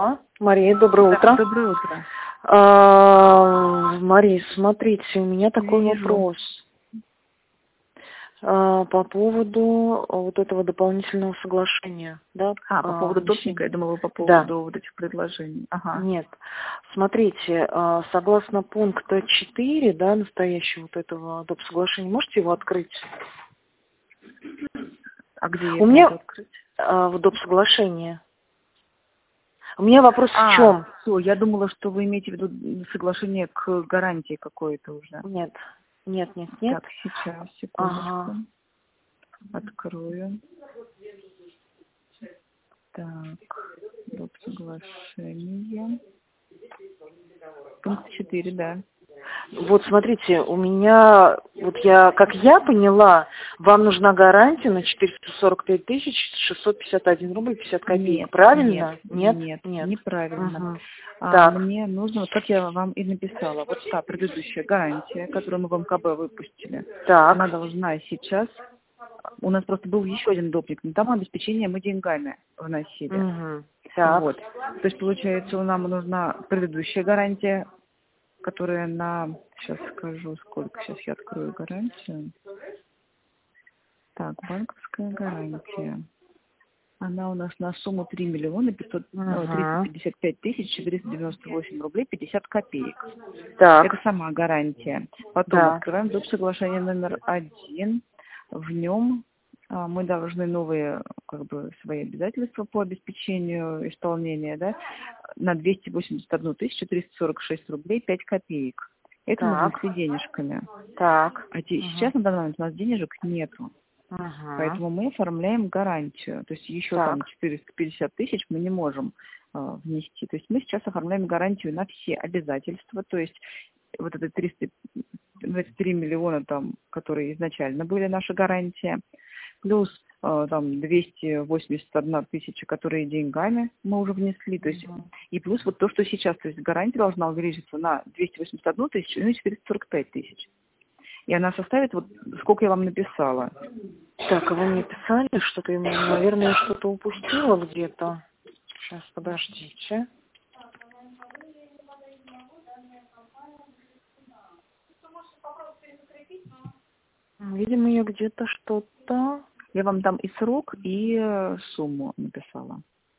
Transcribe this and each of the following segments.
Да, Мария, доброе утро. Доброе утро. Мария, смотрите, у меня такой Вижу. вопрос по поводу вот этого дополнительного соглашения. Да, По поводу допника, я думала, по Да. поводу вот этих предложений. Ага. Нет. Смотрите, согласно пункта 4, да, настоящего вот этого доп. Соглашения, можете его открыть? А где я У это меня могу открыть? в доп. Соглашение. У меня вопрос в чем? Все, я думала, что вы имеете в виду соглашение к гарантии какой-то уже. Нет. Так, сейчас, секундочку. Ага. Открою. Так, доп. Соглашение. Пункт 4, да. Вот смотрите, у меня, как я поняла, вам нужна гарантия на 445 651 рубль 50 копеек. Нет, Правильно? Нет, неправильно. Угу. Так. Мне нужно, как я вам и написала, вот та предыдущая гарантия, которую мы в МКБ выпустили, Так. она должна сейчас... У нас просто был еще один допник, но там обеспечение мы деньгами вносили. Угу. Так. Вот. То есть, получается, нам нужна предыдущая гарантия, которая на... Сейчас скажу, сколько. Сейчас я открою гарантию. Так, банковская гарантия. Она у нас на сумму 3 миллиона 355 тысяч 498 рублей 50 копеек. Так. Это сама гарантия. Потом Да. открываем доп. Соглашение номер 1. В нем мы должны новые свои обязательства по обеспечению исполнения, да, на 281 346 рублей 5 копеек. Это мы Так. внесли денежками. Так. Сейчас на данный момент у нас денежек нету. Поэтому мы оформляем гарантию. То есть еще Так. там 450 тысяч мы не можем внести. То есть мы сейчас оформляем гарантию на все обязательства. То есть вот это 3 миллиона, там, которые изначально были наша гарантия, плюс там 281 тысяча, которые деньгами мы уже внесли. То есть, и плюс вот то, что сейчас. То есть гарантия должна увеличиться на 281 тысячу и на 445 тысяч. И она составит, вот сколько я вам написала. Так, а вы мне писали что-то? Наверное, я что-то упустила где-то. Сейчас, подождите. Видимо, я где-то что-то... Я вам дам и срок, и сумму написала.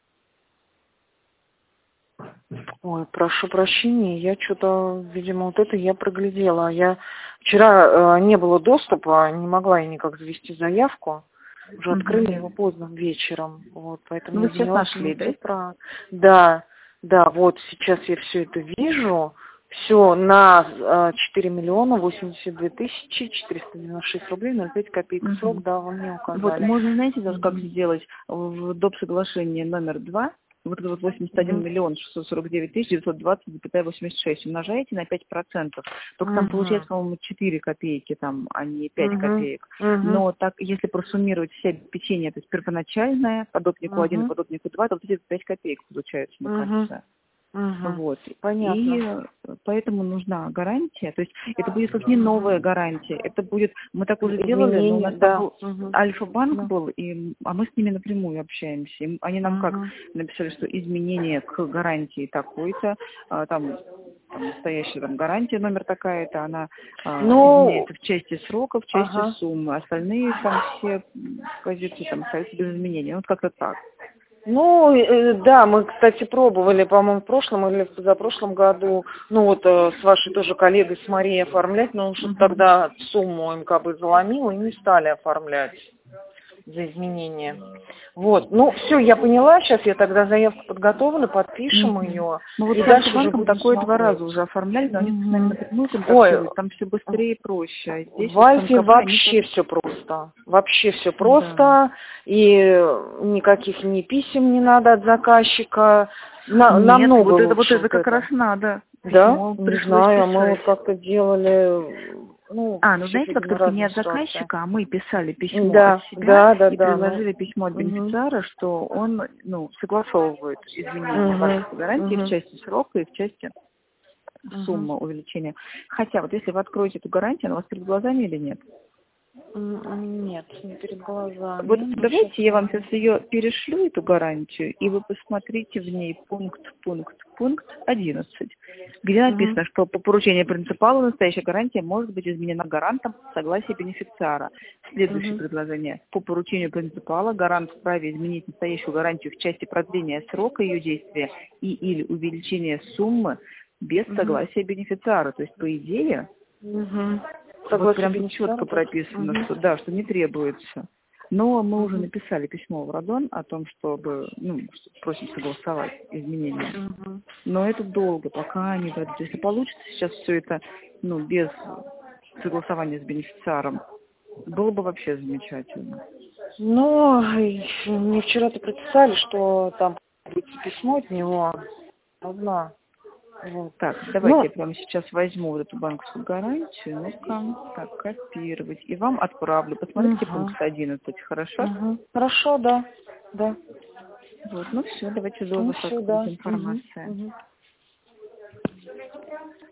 Ой, прошу прощения, я что-то, видимо, вот это я проглядела. Я вчера не было доступа, не могла я никак завести заявку. Уже открыли его поздно вечером. Вот, поэтому Вы сейчас нашли, да? Да, вот сейчас я все это вижу. Все на 4 миллиона 82 тысячи 496 рублей 05 копеек. Срок, да, вы мне указали. Вот можно, знаете, даже как сделать в доп. Соглашении номер 2, вот это вот 81 миллион 649 тысяч 920,86 умножаете на 5%. Только там получается, по-моему, 4 копейки, там, а не 5 копеек. Но так, если просуммировать все обеспечения, то есть первоначальное, по допнику 1 и по допнику 2, то вот эти 5 копеек получается на конце. Вот. Понятно. И поэтому нужна гарантия. То есть это будет как не новая гарантия. Это будет, мы так уже делали, но у нас там был Альфа-банк был, а мы с ними напрямую общаемся. И они нам как написали, что изменение к гарантии такой-то, там настоящая там гарантия номер такая-то, она изменяется в части срока, в части суммы. Остальные там все позиции там остаются без изменений. Вот как-то так. Да, мы, кстати, пробовали, по-моему, в прошлом или в позапрошлом году, с вашей тоже коллегой, с Марией оформлять, но что-то тогда сумму МКБ заломило и не стали оформлять за изменения. Вот, все, я поняла, сейчас я тогда заявку подготовлю, подпишем ее. Мы вот и с дальше банком такое 2 раза уже оформляли, но они с нами напрямую контактируют, там все быстрее и проще. А здесь в Альфе вообще все просто. Вообще все просто. И никаких ни писем не надо от заказчика. Намного лучше. Вот это как раз надо. Да? Не знаю, мы вот как-то делали... знаете, как только не от заказчика, а мы писали письмо от себя и приложили письмо от бенефициара, что он согласовывает изменения банковской гарантии в части срока и в части суммы увеличения. Хотя вот если вы откроете эту гарантию, она у вас перед глазами или нет? Нет, не перед глазами. Вот Ну, давайте я вам щас. сейчас ее перешлю, эту гарантию, и вы посмотрите в ней пункт 11, где написано, что по поручению принципала настоящая гарантия может быть изменена гарантом с согласия бенефициара. Следующее предложение. По поручению принципала гарант вправе изменить настоящую гарантию в части продления срока ее действия и или увеличения суммы без согласия бенефициара. То есть, по идее, вот Согласие прям бенефициара, четко да? прописано, что да, что не требуется. Но мы уже написали письмо в Родон о том, чтобы, что просим согласовать изменения. Но это долго, пока они дадут. Если получится сейчас все это, без согласования с бенефициаром, было бы вообще замечательно. Ну, мне вчера-то прописали, что там будет письмо от него. Одна. Вот. Так, давайте я прямо сейчас возьму вот эту банковскую гарантию. Ну-ка, так, копировать. И вам отправлю. Посмотрите пункт 11, хорошо? Хорошо, да. Да. Вот, все, давайте до Ну, вас все, да. информация.